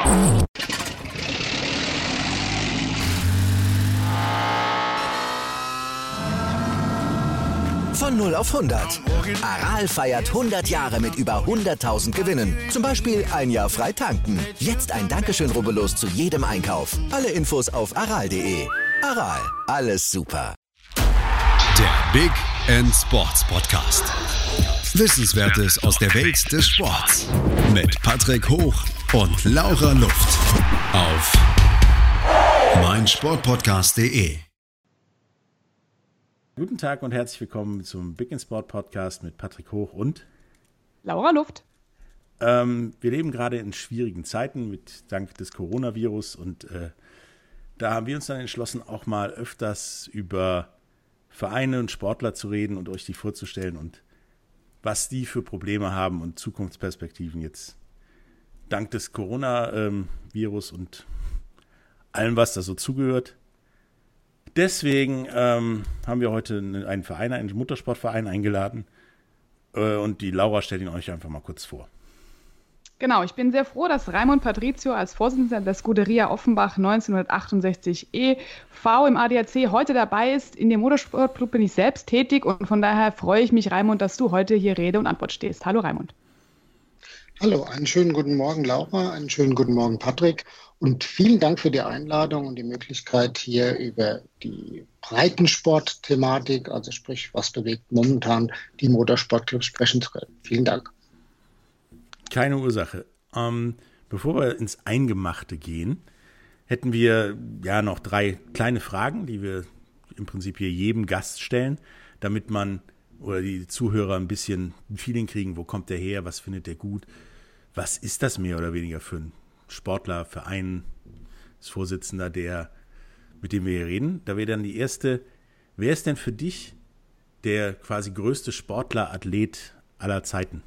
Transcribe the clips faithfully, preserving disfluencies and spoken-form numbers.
Von null auf hundert. Aral feiert hundert Jahre mit über hunderttausend Gewinnen. Zum Beispiel ein Jahr frei tanken. Jetzt ein Dankeschön, rubbellos zu jedem Einkauf. Alle Infos auf aral punkt de. Aral, alles super. Der Big End Sports Podcast. Wissenswertes aus der Welt des Sports. Mit Patrick Hoch und Laura Luft. Auf meinsportpodcast punkt de. Guten Tag und herzlich willkommen zum Big End Sport Podcast mit Patrick Hoch und Laura Luft. Ähm, wir leben gerade in schwierigen Zeiten mit dank des Coronavirus und äh, da haben wir uns dann entschlossen, auch mal öfters über Vereine und Sportler zu reden und euch die vorzustellen und was die für Probleme haben und Zukunftsperspektiven jetzt dank des Coronavirus und allem, was da so zugehört. Deswegen ähm, haben wir heute einen Verein, einen Motorsportverein eingeladen äh, und die Laura stellt ihn euch einfach mal kurz vor. Genau, ich bin sehr froh, dass Raimund Patrizio als Vorsitzender der Scuderia Offenbach neunzehnhundertachtundsechzig e V im A D A C heute dabei ist. In dem Motorsportclub bin ich selbst tätig und von daher freue ich mich, Raimund, dass du heute hier Rede und Antwort stehst. Hallo Raimund. Hallo, einen schönen guten Morgen Laura, einen schönen guten Morgen Patrick und vielen Dank für die Einladung und die Möglichkeit hier über die Breitensport-Thematik, also sprich, was bewegt momentan die Motorsportclubs sprechen zu können. Vielen Dank. Keine Ursache. Ähm, bevor wir ins Eingemachte gehen, hätten wir ja noch drei kleine Fragen, die wir im Prinzip hier jedem Gast stellen, damit man oder die Zuhörer ein bisschen ein Feeling kriegen, wo kommt der her, was findet der gut, was ist das mehr oder weniger für ein Sportler, Verein, als Vorsitzender, der, mit dem wir hier reden. Da wäre dann die erste, wer ist denn für dich der quasi größte Sportler, Athlet aller Zeiten?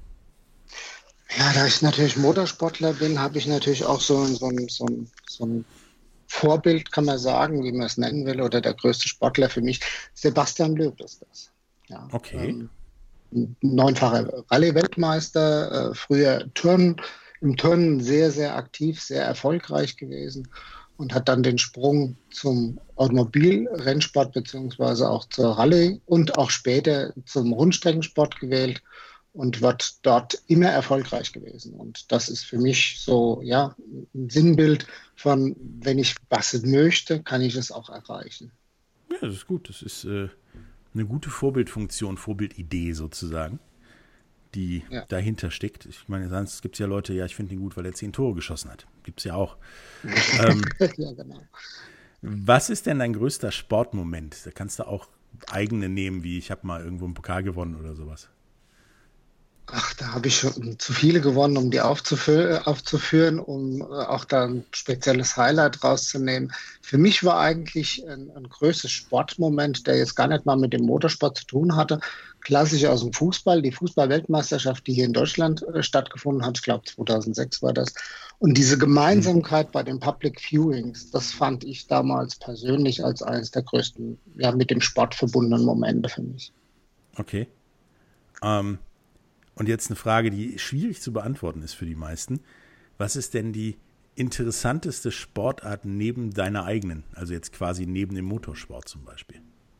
Ja, da ich natürlich Motorsportler bin, habe ich natürlich auch so, so, so, so ein Vorbild, kann man sagen, wie man es nennen will, oder der größte Sportler für mich, Sebastian Loeb ist das. Ja, okay. Ähm, neunfacher Rallye-Weltmeister, äh, früher Turnen, im Turnen sehr, sehr aktiv, sehr erfolgreich gewesen und hat dann den Sprung zum Automobilrennsport beziehungsweise auch zur Rallye und auch später zum Rundstreckensport gewählt und wird dort immer erfolgreich gewesen. Und das ist für mich so, ja, ein Sinnbild von, wenn ich was möchte, kann ich es auch erreichen. Ja, das ist gut. Das ist äh, eine gute Vorbildfunktion, Vorbildidee sozusagen, die ja dahinter steckt. Ich meine, sonst gibt es ja Leute, ja, ich finde ihn gut, weil er zehn Tore geschossen hat. Gibt es ja auch. ähm, ja, genau. Was ist denn dein größter Sportmoment? Da kannst du auch eigene nehmen, wie ich habe mal irgendwo einen Pokal gewonnen oder sowas. Ach, da habe ich schon zu viele gewonnen, um die aufzufü- aufzuführen, um äh, auch da ein spezielles Highlight rauszunehmen. Für mich war eigentlich ein, ein größtes Sportmoment, der jetzt gar nicht mal mit dem Motorsport zu tun hatte, klassisch aus dem Fußball, die Fußball-Weltmeisterschaft, die hier in Deutschland äh, stattgefunden hat, ich glaube zweitausendsechs war das. Und diese Gemeinsamkeit bei den Public Viewings, das fand ich damals persönlich als eines der größten, ja, mit dem Sport verbundenen Momente für mich. Okay. Ähm. Und jetzt eine Frage, die schwierig zu beantworten ist für die meisten. Was ist denn die interessanteste Sportart neben deiner eigenen? Also jetzt quasi neben dem Motorsport zum Beispiel.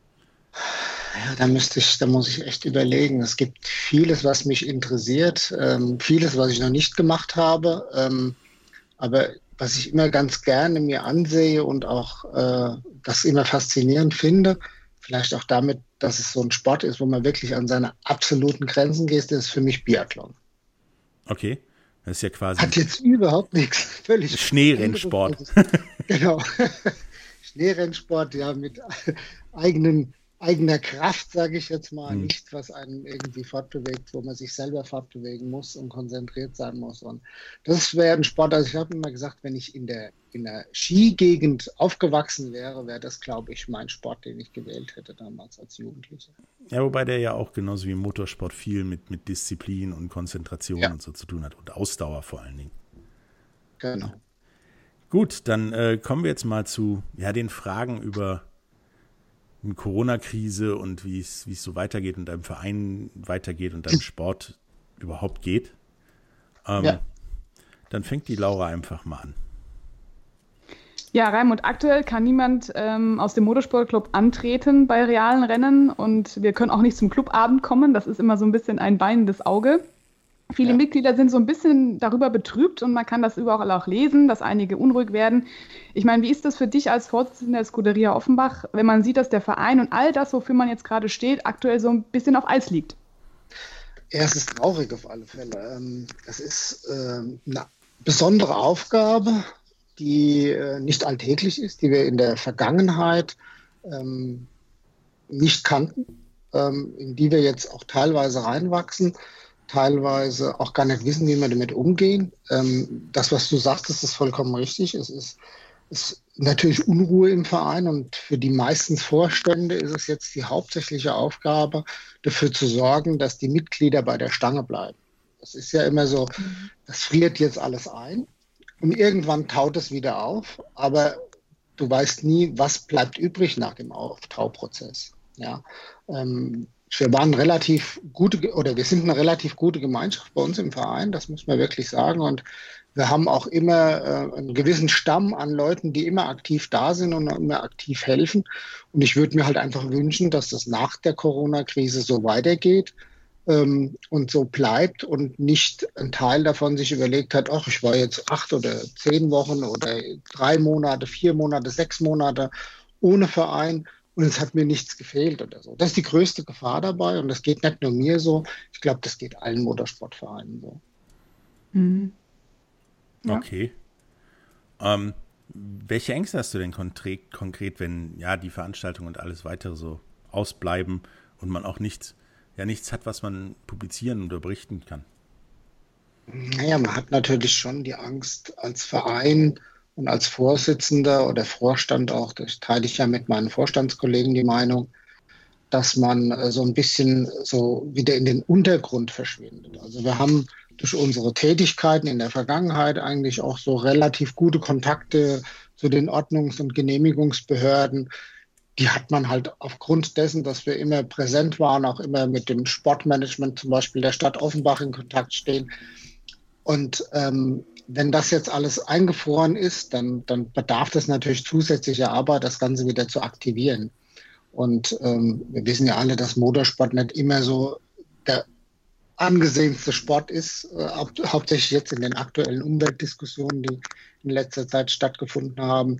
Ja, da müsste ich, da muss ich echt überlegen. Es gibt vieles, was mich interessiert, ähm, vieles, was ich noch nicht gemacht habe. Ähm, aber was ich immer ganz gerne mir ansehe und auch äh, das immer faszinierend finde, vielleicht auch damit, dass es so ein Sport ist, wo man wirklich an seine absoluten Grenzen geht, das ist für mich Biathlon. Okay, das ist ja quasi... Hat jetzt überhaupt nichts. Völlig Schneerennsport. Genau. Schneerennsport, ja, mit eigenen, eigener Kraft, sage ich jetzt mal. Hm. Nichts, was einen irgendwie fortbewegt, wo man sich selber fortbewegen muss und konzentriert sein muss. Und das wäre ein Sport, also ich habe immer gesagt, wenn ich in der in der Skigegend aufgewachsen wäre, wäre das, glaube ich, mein Sport, den ich gewählt hätte damals als Jugendlicher. Ja, wobei der ja auch genauso wie im Motorsport viel mit, mit Disziplin und Konzentration ja. und so zu tun hat und Ausdauer vor allen Dingen. Genau. Gut, dann äh, kommen wir jetzt mal zu ja, den Fragen über die Corona-Krise und wie es wie es so weitergeht und deinem Verein weitergeht und deinem Sport überhaupt geht. Ähm, ja. dann fängt die Laura einfach mal an. Ja, Raimund, aktuell kann niemand ähm, aus dem Motorsportclub antreten bei realen Rennen und wir können auch nicht zum Clubabend kommen. Das ist immer so ein bisschen ein weinendes Auge. Viele ja. Mitglieder sind so ein bisschen darüber betrübt und man kann das überall auch lesen, dass einige unruhig werden. Ich meine, wie ist das für dich als Vorsitzender der Scuderia Offenbach, wenn man sieht, dass der Verein und all das, wofür man jetzt gerade steht, aktuell so ein bisschen auf Eis liegt? Ja, es ist traurig auf alle Fälle. Es ist eine besondere Aufgabe, die äh, nicht alltäglich ist, die wir in der Vergangenheit ähm, nicht kannten, ähm, in die wir jetzt auch teilweise reinwachsen, teilweise auch gar nicht wissen, wie wir damit umgehen. Ähm, das, was du sagst, ist vollkommen richtig. Es ist, ist natürlich Unruhe im Verein und für die meisten Vorstände ist es jetzt die hauptsächliche Aufgabe, dafür zu sorgen, dass die Mitglieder bei der Stange bleiben. Das ist ja immer so, das friert jetzt alles ein. Und irgendwann taut es wieder auf, aber du weißt nie, was bleibt übrig nach dem Auftauprozess. Ja, ähm, wir waren relativ gute, oder wir sind eine relativ gute Gemeinschaft bei uns im Verein, das muss man wirklich sagen. Und wir haben auch immer äh, einen gewissen Stamm an Leuten, die immer aktiv da sind und immer aktiv helfen. Und ich würde mir halt einfach wünschen, dass das nach der Corona-Krise so weitergeht. Und so bleibt und nicht ein Teil davon sich überlegt hat, ach, ich war jetzt acht oder zehn Wochen oder drei Monate, vier Monate, sechs Monate ohne Verein und es hat mir nichts gefehlt oder so. Das ist die größte Gefahr dabei und das geht nicht nur mir so, ich glaube, das geht allen Motorsportvereinen so. Mhm. Ja. Okay. Ähm, welche Ängste hast du denn konkret, konkret, wenn ja die Veranstaltung und alles weitere so ausbleiben und man auch nichts ja nichts hat, was man publizieren oder berichten kann? Naja, man hat natürlich schon die Angst als Verein und als Vorsitzender oder Vorstand auch, das teile ich ja mit meinen Vorstandskollegen die Meinung, dass man so ein bisschen so wieder in den Untergrund verschwindet. Also wir haben durch unsere Tätigkeiten in der Vergangenheit eigentlich auch so relativ gute Kontakte zu den Ordnungs- und Genehmigungsbehörden. Die hat man halt aufgrund dessen, dass wir immer präsent waren, auch immer mit dem Sportmanagement zum Beispiel der Stadt Offenbach in Kontakt stehen. Und ähm, wenn das jetzt alles eingefroren ist, dann, dann bedarf das natürlich zusätzlicher Arbeit, das Ganze wieder zu aktivieren. Und ähm, wir wissen ja alle, dass Motorsport nicht immer so der angesehenste Sport ist, äh, hau- hauptsächlich jetzt in den aktuellen Umweltdiskussionen, die in letzter Zeit stattgefunden haben.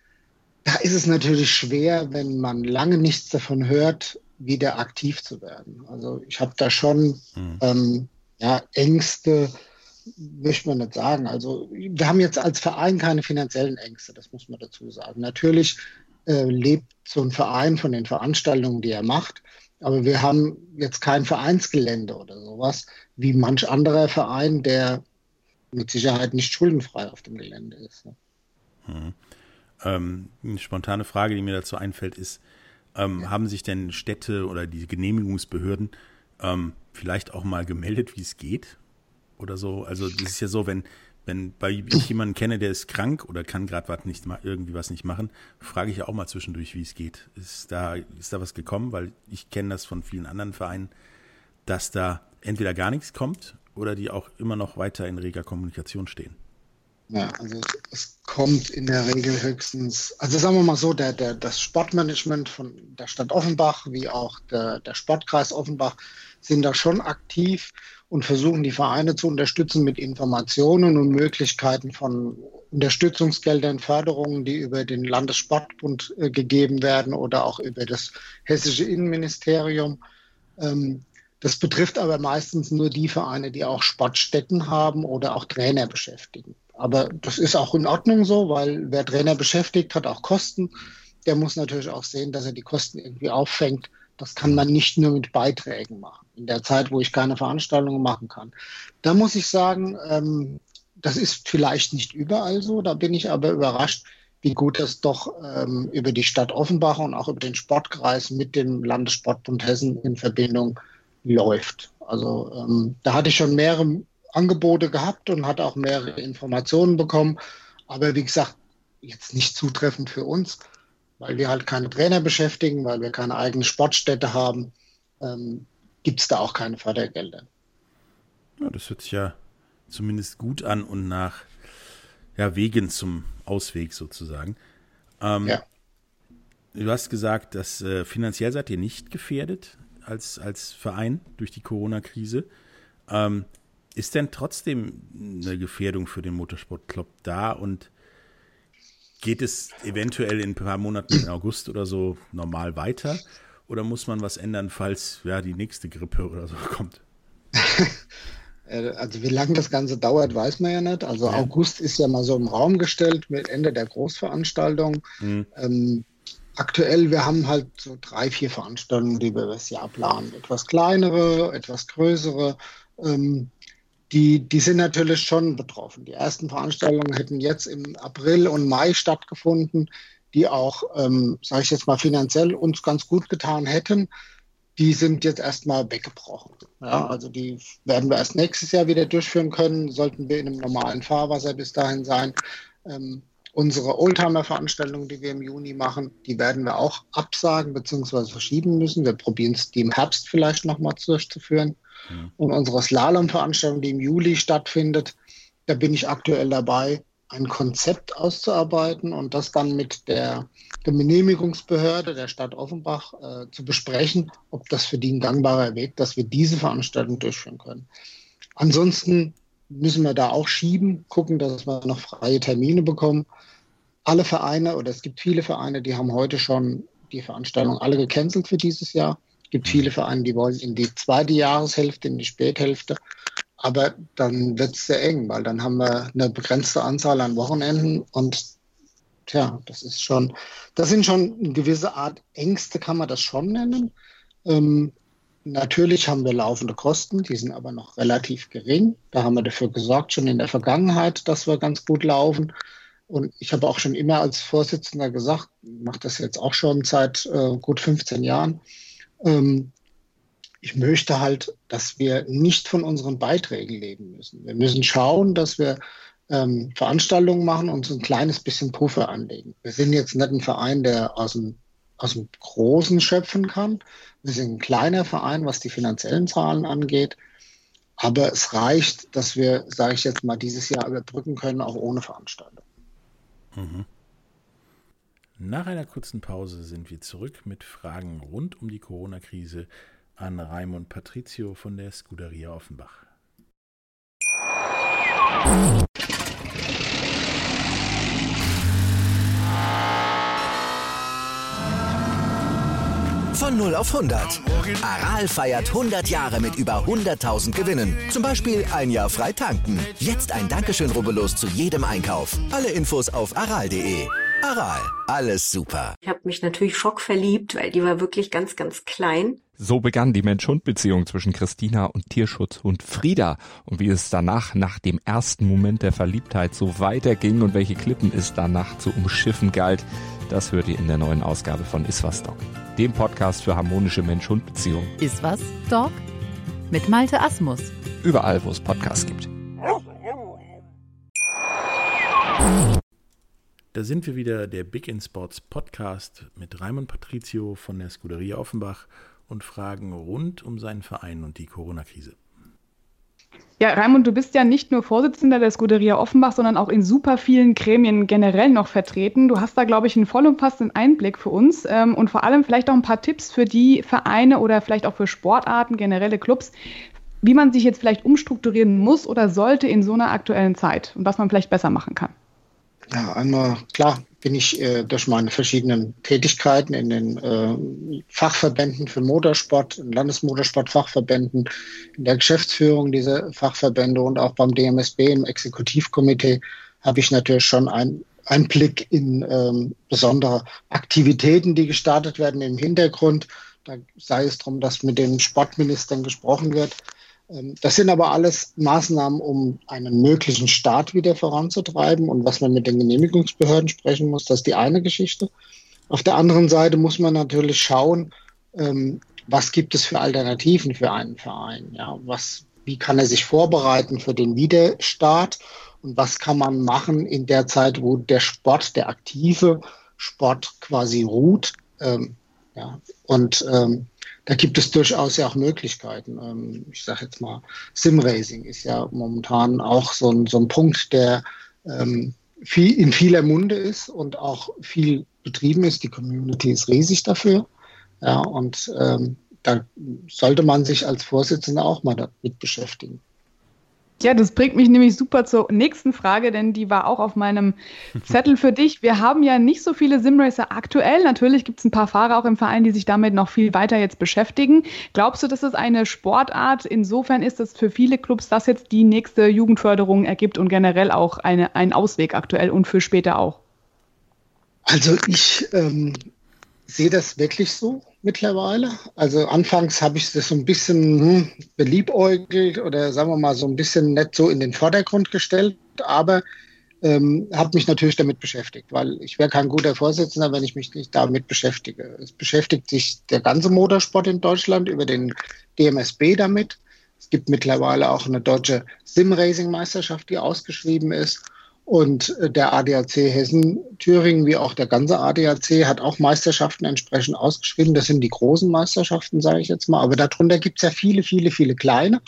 Da ist es natürlich schwer, wenn man lange nichts davon hört, wieder aktiv zu werden. Also ich habe da schon mhm. ähm, ja, Ängste, möchte man nicht sagen. Also wir haben jetzt als Verein keine finanziellen Ängste, das muss man dazu sagen. Natürlich äh, lebt so ein Verein von den Veranstaltungen, die er macht, aber wir haben jetzt kein Vereinsgelände oder sowas, wie manch anderer Verein, der mit Sicherheit nicht schuldenfrei auf dem Gelände ist. Ne? Mhm. Ähm, eine spontane Frage, die mir dazu einfällt, ist, ähm, ja. haben sich denn Städte oder die Genehmigungsbehörden ähm, vielleicht auch mal gemeldet, wie es geht? Oder so? Also das ist ja so, wenn, wenn bei ich jemanden kenne, der ist krank oder kann gerade was nicht irgendwie was nicht machen, frage ich ja auch mal zwischendurch, wie es geht. Ist da, ist da was gekommen? Weil ich kenne das von vielen anderen Vereinen, dass da entweder gar nichts kommt oder die auch immer noch weiter in reger Kommunikation stehen. Ja, also es kommt in der Regel höchstens, also sagen wir mal so, der, der, das Sportmanagement von der Stadt Offenbach wie auch der, der Sportkreis Offenbach sind da schon aktiv und versuchen die Vereine zu unterstützen mit Informationen und Möglichkeiten von Unterstützungsgeldern, Förderungen, die über den Landessportbund äh, gegeben werden oder auch über das hessische Innenministerium. Ähm, das betrifft aber meistens nur die Vereine, die auch Sportstätten haben oder auch Trainer beschäftigen. Aber das ist auch in Ordnung so, weil wer Trainer beschäftigt, hat auch Kosten. Der muss natürlich auch sehen, dass er die Kosten irgendwie auffängt. Das kann man nicht nur mit Beiträgen machen, in der Zeit, wo ich keine Veranstaltungen machen kann. Da muss ich sagen, ähm, das ist vielleicht nicht überall so. Da bin ich aber überrascht, wie gut das doch ähm, über die Stadt Offenbach und auch über den Sportkreis mit dem Landessportbund Hessen in Verbindung läuft. Also ähm, da hatte ich schon mehrere Angebote gehabt und hatte auch mehrere Informationen bekommen. Aber wie gesagt, jetzt nicht zutreffend für uns, weil wir halt keine Trainer beschäftigen, weil wir keine eigene Sportstätte haben, ähm, gibt es da auch keine Fördergelder. Ja, das hört sich ja zumindest gut an und nach ja, Wegen zum Ausweg sozusagen. Ähm, ja. Du hast gesagt, dass äh, finanziell seid ihr nicht gefährdet als, als Verein durch die Corona-Krise. Ähm, ist denn trotzdem eine Gefährdung für den Motorsportclub da und geht es eventuell in ein paar Monaten im August oder so normal weiter? Oder muss man was ändern, falls ja die nächste Grippe oder so kommt? Also wie lange das Ganze dauert, weiß man ja nicht. Also ja. August ist ja mal so im Raum gestellt mit Ende der Großveranstaltung. Mhm. Ähm, aktuell, wir haben halt so drei, vier Veranstaltungen, die wir das Jahr planen. Etwas kleinere, etwas größere. Ähm, die, die sind natürlich schon betroffen. Die ersten Veranstaltungen hätten jetzt im April und Mai stattgefunden, die auch, ähm, sage ich jetzt mal, finanziell uns ganz gut getan hätten. Die sind jetzt erstmal weggebrochen. Ja, also die werden wir erst nächstes Jahr wieder durchführen können, sollten wir in einem normalen Fahrwasser bis dahin sein. Ähm, unsere Oldtimer-Veranstaltungen, die wir im Juni machen, die werden wir auch absagen bzw. verschieben müssen. Wir probieren es, die im Herbst vielleicht nochmal durchzuführen. Mhm. Und unsere Slalom-Veranstaltung, die im Juli stattfindet, da bin ich aktuell dabei, ein Konzept auszuarbeiten und das dann mit der, der Genehmigungsbehörde der Stadt Offenbach äh, zu besprechen, ob das für die ein gangbarer Weg, dass wir diese Veranstaltung durchführen können. Ansonsten müssen wir da auch schieben, gucken, dass wir noch freie Termine bekommen. Alle Vereine, oder es gibt viele Vereine, die haben heute schon die Veranstaltung alle gecancelt für dieses Jahr. Es gibt viele Vereine, die wollen in die zweite Jahreshälfte, in die Späthälfte. Aber dann wird es sehr eng, weil dann haben wir eine begrenzte Anzahl an Wochenenden und tja, das ist schon, das sind schon eine gewisse Art Ängste, kann man das schon nennen. Ähm, natürlich haben wir laufende Kosten, die sind aber noch relativ gering. Da haben wir dafür gesorgt, schon in der Vergangenheit, dass wir ganz gut laufen. Und ich habe auch schon immer als Vorsitzender gesagt, ich mache das jetzt auch schon seit äh, gut fünfzehn Jahren, ähm, ich möchte halt, dass wir nicht von unseren Beiträgen leben müssen. Wir müssen schauen, dass wir ähm, Veranstaltungen machen und so ein kleines bisschen Puffer anlegen. Wir sind jetzt nicht ein Verein, der aus dem, aus dem Großen schöpfen kann. Wir sind ein kleiner Verein, was die finanziellen Zahlen angeht. Aber es reicht, dass wir, sage ich jetzt mal, dieses Jahr überbrücken können, auch ohne Veranstaltung. Mhm. Nach einer kurzen Pause sind wir zurück mit Fragen rund um die Corona-Krise an Raimund Patricio von der Scuderia Offenbach. Von null auf hundert. Aral feiert hundert Jahre mit über hunderttausend Gewinnen. Zum Beispiel ein Jahr frei tanken. Jetzt ein Dankeschön, rubbellos zu jedem Einkauf. Alle Infos auf aral punkt de. Aral, alles super. Ich habe mich natürlich schockverliebt, weil die war wirklich ganz, ganz klein. So begann die Mensch-Hund-Beziehung zwischen Christina und Tierschutzhund Frieda. Und wie es danach, nach dem ersten Moment der Verliebtheit, so weiterging und welche Klippen es danach zu umschiffen galt, das hört ihr in der neuen Ausgabe von Iswas Dog, dem Podcast für harmonische Mensch-Hund-Beziehungen. Iswas Dog mit Malte Asmus. Überall, wo es Podcasts gibt. Da sind wir wieder, der Big in Sports Podcast mit Raimund Patricio von der Scuderia Offenbach und Fragen rund um seinen Verein und die Corona-Krise. Ja, Raimund, du bist ja nicht nur Vorsitzender der Scuderia Offenbach, sondern auch in super vielen Gremien generell noch vertreten. Du hast da, glaube ich, einen vollumfassenden Einblick für uns ähm, und vor allem vielleicht auch ein paar Tipps für die Vereine oder vielleicht auch für Sportarten, generelle Clubs, wie man sich jetzt vielleicht umstrukturieren muss oder sollte in so einer aktuellen Zeit und was man vielleicht besser machen kann. Ja, einmal, klar, bin ich äh, durch meine verschiedenen Tätigkeiten in den äh, Fachverbänden für Motorsport, in Landesmotorsportfachverbänden, in der Geschäftsführung dieser Fachverbände und auch beim D M S B im Exekutivkomitee habe ich natürlich schon ein, einen Blick in ähm, besondere Aktivitäten, die gestartet werden im Hintergrund. Da sei es darum, dass mit den Sportministern gesprochen wird. Das sind aber alles Maßnahmen, um einen möglichen Start wieder voranzutreiben und was man mit den Genehmigungsbehörden sprechen muss, das ist die eine Geschichte. Auf der anderen Seite muss man natürlich schauen, was gibt es für Alternativen für einen Verein? Ja, was, wie kann er sich vorbereiten für den Wiederstart und was kann man machen in der Zeit, wo der Sport, der aktive Sport quasi ruht? Ja, und da gibt es durchaus ja auch Möglichkeiten. Ähm, ich sage jetzt mal, Simracing ist ja momentan auch so ein, so ein Punkt, der ähm, viel, in vieler Munde ist und auch viel betrieben ist. Die Community ist riesig dafür. Ja, und ähm, da sollte man sich als Vorsitzender auch mal damit beschäftigen. Ja, das bringt mich nämlich super zur nächsten Frage, denn die war auch auf meinem Zettel für dich. Wir haben ja nicht so viele Simracer aktuell. Natürlich gibt es ein paar Fahrer auch im Verein, die sich damit noch viel weiter jetzt beschäftigen. Glaubst du, dass es eine Sportart insofern ist, dass für viele Clubs das jetzt die nächste Jugendförderung ergibt und generell auch eine, einen Ausweg aktuell und für später auch? Also ich ähm, sehe das wirklich so mittlerweile. Also anfangs habe ich das so ein bisschen hm, beliebäugelt oder sagen wir mal so ein bisschen nicht so in den Vordergrund gestellt, aber ähm, habe mich natürlich damit beschäftigt, weil ich wäre kein guter Vorsitzender, wenn ich mich nicht damit beschäftige. Es beschäftigt sich der ganze Motorsport in Deutschland über den D M S B damit. Es gibt mittlerweile auch eine deutsche Sim-Racing-Meisterschaft, die ausgeschrieben ist. Und der A D A C Hessen-Thüringen, wie auch der ganze A D A C, hat auch Meisterschaften entsprechend ausgeschrieben. Das sind die großen Meisterschaften, sage ich jetzt mal. Aber darunter gibt es ja viele, viele, viele kleine.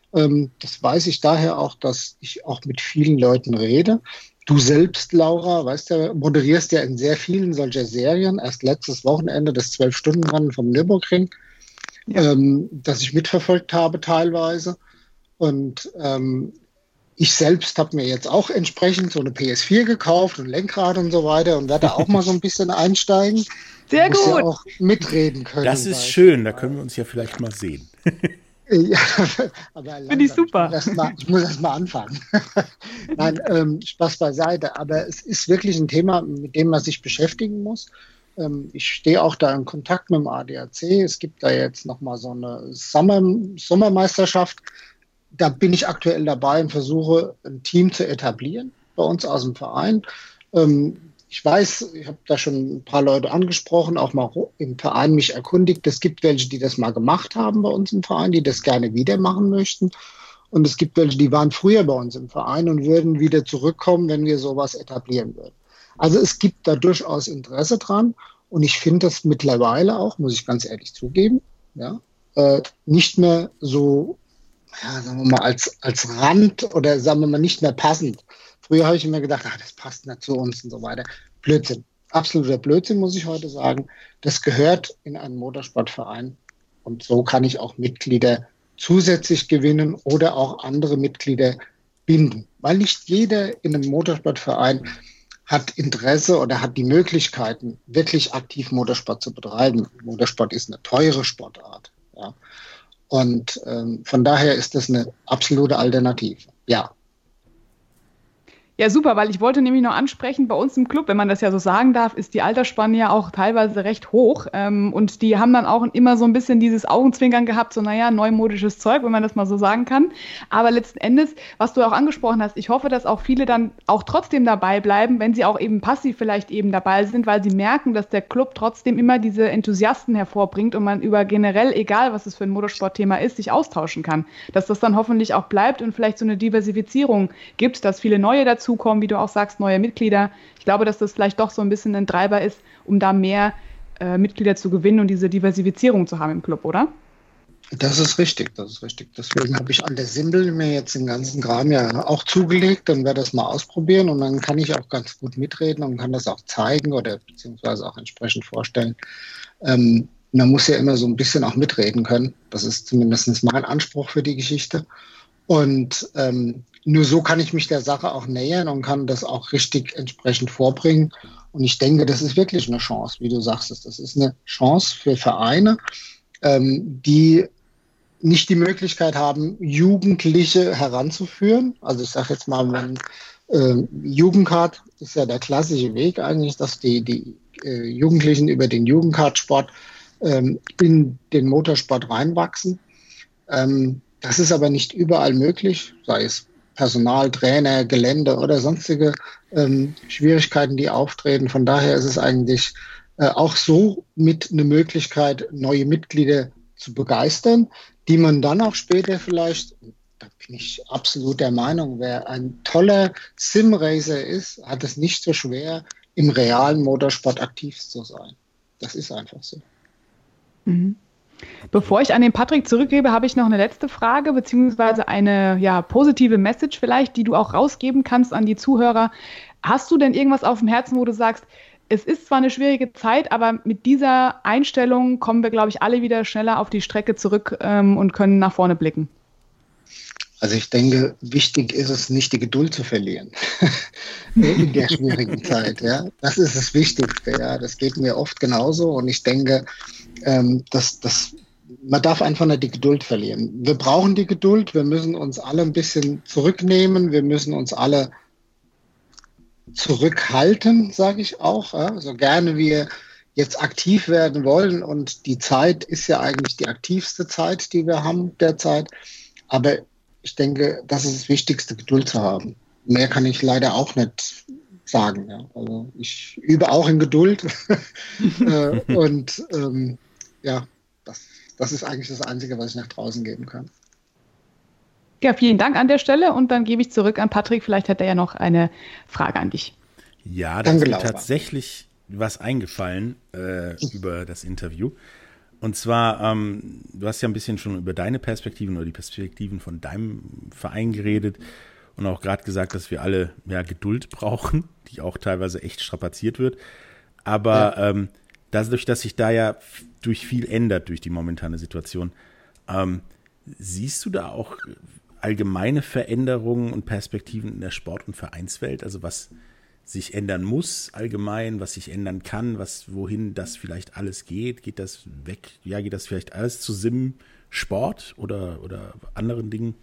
Das weiß ich daher auch, dass ich auch mit vielen Leuten rede. Du selbst, Laura, weißt ja, moderierst ja in sehr vielen solcher Serien. Erst letztes Wochenende das zwölf-Stunden-Rennen vom Nürburgring, ja. das ich mitverfolgt habe teilweise. Und ähm, ich selbst habe mir jetzt auch entsprechend so eine P S vier gekauft und Lenkrad und so weiter und werde auch mal so ein bisschen einsteigen. Sehr gut. Ja auch mitreden können. Das ist schön, da können wir uns ja vielleicht mal sehen. Ja, aber finde ich super. Ich muss erst mal, ich muss erst mal anfangen. Nein, ähm, Spaß beiseite. Aber es ist wirklich ein Thema, mit dem man sich beschäftigen muss. Ähm, ich stehe auch da in Kontakt mit dem A D A C. Es gibt da jetzt nochmal so eine Sommer, Sommermeisterschaft. Da bin ich aktuell dabei und versuche, ein Team zu etablieren bei uns aus dem Verein. Ähm, ich weiß, ich habe da schon ein paar Leute angesprochen, auch mal im Verein mich erkundigt. Es gibt welche, die das mal gemacht haben bei uns im Verein, die das gerne wieder machen möchten. Und es gibt welche, die waren früher bei uns im Verein und würden wieder zurückkommen, wenn wir sowas etablieren würden. Also es gibt da durchaus Interesse dran. Und ich finde das mittlerweile auch, muss ich ganz ehrlich zugeben, ja, äh, nicht mehr so, ja, sagen wir mal, als, als Rand oder sagen wir mal nicht mehr passend. Früher habe ich immer gedacht, ach, das passt nicht zu uns und so weiter. Blödsinn. Absoluter Blödsinn, muss ich heute sagen. Das gehört in einen Motorsportverein. Und so kann ich auch Mitglieder zusätzlich gewinnen oder auch andere Mitglieder binden. Weil nicht jeder in einem Motorsportverein hat Interesse oder hat die Möglichkeiten, wirklich aktiv Motorsport zu betreiben. Motorsport ist eine teure Sportart. Ja. Und ähm, von daher ist das eine absolute Alternative. Ja. Ja, super, weil ich wollte nämlich noch ansprechen, bei uns im Club, wenn man das ja so sagen darf, ist die Altersspanne ja auch teilweise recht hoch. Ähm, und die haben dann auch immer so ein bisschen dieses Augenzwinkern gehabt, so naja, neumodisches Zeug, wenn man das mal so sagen kann. Aber letzten Endes, was du auch angesprochen hast, ich hoffe, dass auch viele dann auch trotzdem dabei bleiben, wenn sie auch eben passiv vielleicht eben dabei sind, weil sie merken, dass der Club trotzdem immer diese Enthusiasten hervorbringt und man über generell, egal was es für ein Motorsportthema ist, sich austauschen kann. Dass das dann hoffentlich auch bleibt und vielleicht so eine Diversifizierung gibt, dass viele neue dazu kommen, wie du auch sagst, neue Mitglieder. Ich glaube, dass das vielleicht doch so ein bisschen ein Treiber ist, um da mehr äh, Mitglieder zu gewinnen und diese Diversifizierung zu haben im Club, oder? Das ist richtig, das ist richtig. Deswegen habe ich an der Simbel mir jetzt den ganzen Kram ja auch zugelegt und werde das mal ausprobieren und dann kann ich auch ganz gut mitreden und kann das auch zeigen oder beziehungsweise auch entsprechend vorstellen. Ähm, man muss ja immer so ein bisschen auch mitreden können. Das ist zumindest mein Anspruch für die Geschichte. Und ähm, nur so kann ich mich der Sache auch nähern und kann das auch richtig entsprechend vorbringen. Und ich denke, das ist wirklich eine Chance, wie du sagst. Das ist eine Chance für Vereine, ähm, die nicht die Möglichkeit haben, Jugendliche heranzuführen. Also ich sage jetzt mal, wenn äh, Jugendkart ist ja der klassische Weg eigentlich, dass die, die äh, Jugendlichen über den Jugendkartsport ähm, in den Motorsport reinwachsen. Ähm, das ist aber nicht überall möglich, sei es Personal, Trainer, Gelände oder sonstige ähm, Schwierigkeiten, die auftreten. Von daher ist es eigentlich äh, auch so mit eine Möglichkeit, neue Mitglieder zu begeistern, die man dann auch später vielleicht, da bin ich absolut der Meinung, wer ein toller Sim-Racer ist, hat es nicht so schwer, im realen Motorsport aktiv zu sein. Das ist einfach so. Mhm. Bevor ich an den Patrick zurückgebe, habe ich noch eine letzte Frage, beziehungsweise eine ja, positive Message vielleicht, die du auch rausgeben kannst an die Zuhörer. Hast du denn irgendwas auf dem Herzen, wo du sagst, es ist zwar eine schwierige Zeit, aber mit dieser Einstellung kommen wir, glaube ich, alle wieder schneller auf die Strecke zurück ähm, und können nach vorne blicken? Also ich denke, wichtig ist es, nicht die Geduld zu verlieren in der schwierigen Zeit. Ja, das ist das Wichtigste. Ja, das geht mir oft genauso. Und ich denke, ähm, dass, dass man darf einfach nicht die Geduld verlieren. Wir brauchen die Geduld. Wir müssen uns alle ein bisschen zurücknehmen. Wir müssen uns alle zurückhalten, sage ich auch. Ja? So gerne wir jetzt aktiv werden wollen. Und die Zeit ist ja eigentlich die aktivste Zeit, die wir haben derzeit. Aber ich denke, das ist das Wichtigste, Geduld zu haben. Mehr kann ich leider auch nicht sagen. Ja. Also ich übe auch in Geduld. Und ähm, ja, das, das ist eigentlich das Einzige, was ich nach draußen geben kann. Ja, vielen Dank an der Stelle. Und dann gebe ich zurück an Patrick. Vielleicht hat er ja noch eine Frage an dich. Ja, da ist mir tatsächlich was eingefallen äh, über das Interview. Und zwar, ähm, du hast ja ein bisschen schon über deine Perspektiven oder die Perspektiven von deinem Verein geredet und auch gerade gesagt, dass wir alle ja, Geduld brauchen, die auch teilweise echt strapaziert wird. Aber ja. ähm, dadurch, dass sich da ja durch viel ändert durch die momentane Situation, ähm, siehst du da auch allgemeine Veränderungen und Perspektiven in der Sport- und Vereinswelt? Also was sich ändern muss allgemein, was sich ändern kann, was wohin das vielleicht alles geht, geht das weg, ja, geht das vielleicht alles zu Sim-Sport oder, oder anderen Dingen?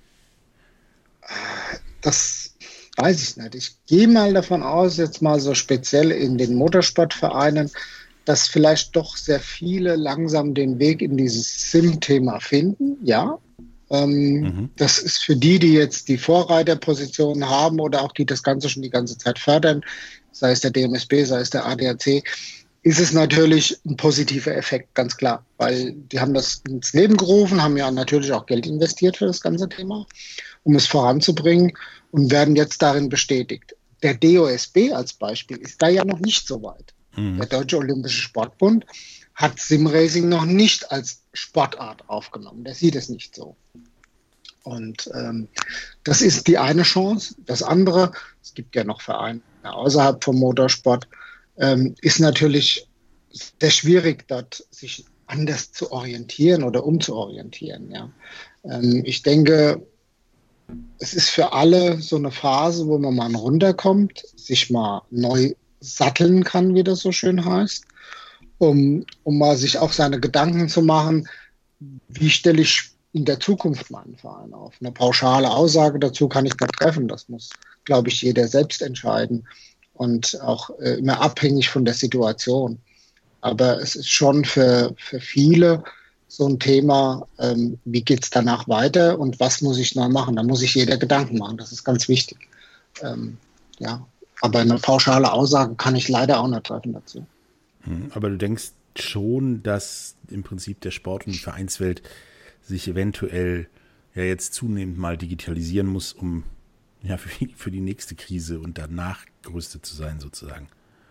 Das weiß ich nicht. Ich gehe mal davon aus, jetzt mal so speziell in den Motorsportvereinen, dass vielleicht doch sehr viele langsam den Weg in dieses Sim-Thema finden, ja. Ähm, mhm. Das ist für die, die jetzt die Vorreiterposition haben oder auch die das Ganze schon die ganze Zeit fördern, sei es der D M S B, sei es der A D A C, ist es natürlich ein positiver Effekt, ganz klar. Weil die haben das ins Leben gerufen, haben ja natürlich auch Geld investiert für das ganze Thema, um es voranzubringen und werden jetzt darin bestätigt. Der D O S B als Beispiel ist da ja noch nicht so weit. Mhm. Der Deutsche Olympische Sportbund hat Simracing noch nicht als Sportart aufgenommen. Der sieht es nicht so. Und ähm, das ist die eine Chance. Das andere, es gibt ja noch Vereine außerhalb vom Motorsport, ähm, ist natürlich sehr schwierig, dort sich anders zu orientieren oder umzuorientieren. Ja. Ähm, ich denke, es ist für alle so eine Phase, wo man mal runterkommt, sich mal neu satteln kann, wie das so schön heißt. Um, um mal sich auch seine Gedanken zu machen, wie stelle ich in der Zukunft meinen Verein auf. Eine pauschale Aussage dazu kann ich nicht treffen. Das muss, glaube ich, jeder selbst entscheiden und auch äh, immer abhängig von der Situation. Aber es ist schon für, für viele so ein Thema, ähm, wie geht es danach weiter und was muss ich neu machen? Da muss sich jeder Gedanken machen. Das ist ganz wichtig. Ähm, ja, aber eine pauschale Aussage kann ich leider auch nicht treffen dazu. Aber du denkst schon, dass im Prinzip der Sport- und die Vereinswelt sich eventuell ja jetzt zunehmend mal digitalisieren muss, um ja für, für die nächste Krise und danach gerüstet zu sein, sozusagen.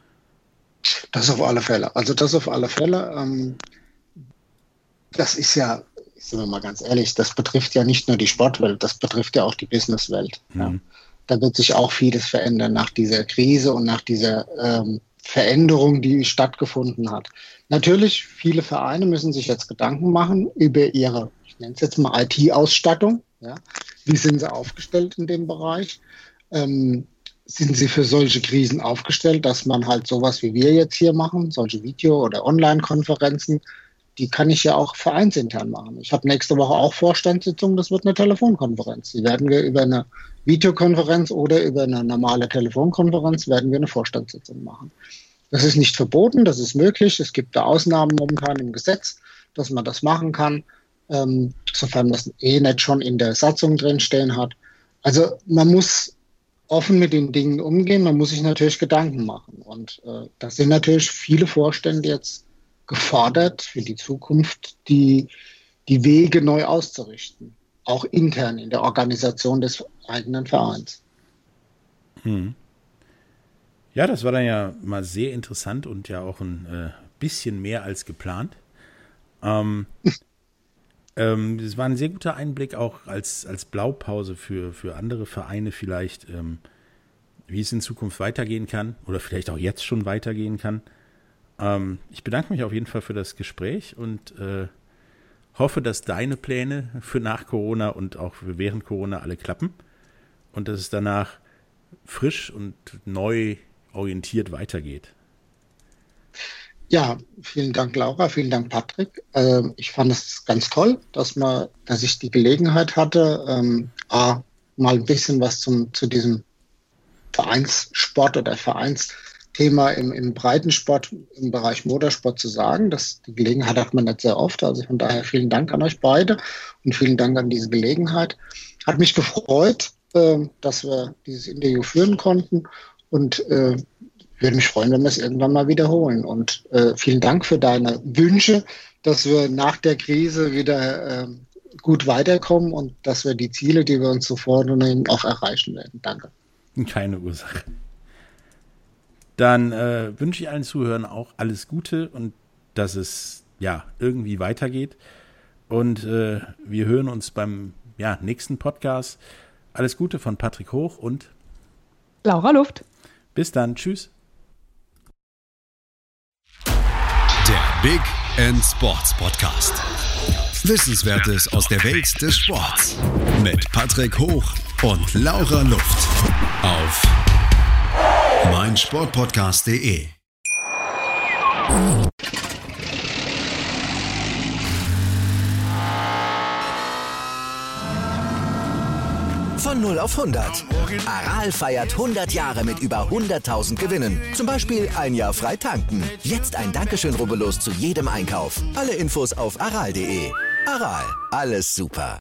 Das auf alle Fälle. Also das auf alle Fälle. Ähm, das ist ja, sind wir mal ganz ehrlich, das betrifft ja nicht nur die Sportwelt, das betrifft ja auch die Businesswelt. Mhm. Ja. Da wird sich auch vieles verändern nach dieser Krise und nach dieser ähm, Veränderung, die stattgefunden hat. Natürlich, viele Vereine müssen sich jetzt Gedanken machen über ihre, ich nenne es jetzt mal I T-Ausstattung. Ja. Wie sind sie aufgestellt in dem Bereich? Ähm, sind sie für solche Krisen aufgestellt, dass man halt sowas wie wir jetzt hier machen, solche Video- oder Online-Konferenzen, die kann ich ja auch vereinsintern machen. Ich habe nächste Woche auch Vorstandssitzung, das wird eine Telefonkonferenz. Die werden wir über eine Videokonferenz oder über eine normale Telefonkonferenz werden wir eine Vorstandssitzung machen. Das ist nicht verboten, das ist möglich. Es gibt da Ausnahmen momentan im Gesetz, dass man das machen kann, ähm, sofern man es eh nicht schon in der Satzung drinstehen hat. Also man muss offen mit den Dingen umgehen, man muss sich natürlich Gedanken machen. Und äh, da sind natürlich viele Vorstände jetzt gefordert, für die Zukunft die, die Wege neu auszurichten. Auch intern in der Organisation des eigenen Vereins. Hm. Ja, das war dann ja mal sehr interessant und ja auch ein äh, bisschen mehr als geplant. Ähm, Ähm, das war ein sehr guter Einblick auch als, als Blaupause für, für andere Vereine vielleicht, ähm, wie es in Zukunft weitergehen kann oder vielleicht auch jetzt schon weitergehen kann. Ähm, ich bedanke mich auf jeden Fall für das Gespräch und äh, hoffe, dass deine Pläne für nach Corona und auch für während Corona alle klappen und dass es danach frisch und neu orientiert weitergeht. Ja, vielen Dank, Laura, vielen Dank, Patrick. Ähm, ich fand es ganz toll, dass man, dass ich die Gelegenheit hatte, ähm, A, mal ein bisschen was zum, zu diesem Vereinssport oder Vereinsthema im, im Breitensport, im Bereich Motorsport zu sagen. Das, die Gelegenheit hat man nicht sehr oft. Also von daher vielen Dank an euch beide und vielen Dank an diese Gelegenheit. Hat mich gefreut, äh, dass wir dieses Interview führen konnten und äh, würde mich freuen, wenn wir es irgendwann mal wiederholen. Und äh, vielen Dank für deine Wünsche, dass wir nach der Krise wieder äh, gut weiterkommen und dass wir die Ziele, die wir uns so vornehmen, auch erreichen werden. Danke. Keine Ursache. Dann äh, wünsche ich allen Zuhörern auch alles Gute und dass es ja irgendwie weitergeht. Und äh, wir hören uns beim ja, nächsten Podcast. Alles Gute von Patrick Hoch und Laura Luft. Bis dann. Tschüss. Der Big End Sports Podcast. Wissenswertes aus der Welt des Sports. Mit Patrick Hoch und Laura Luft. Auf meinsportpodcast punkt de. Von null auf hundert. Aral feiert hundert Jahre mit über hunderttausend Gewinnen. Zum Beispiel ein Jahr frei tanken. Jetzt ein Dankeschön, rubbellos zu jedem Einkauf. Alle Infos auf aral punkt de. Aral, alles super.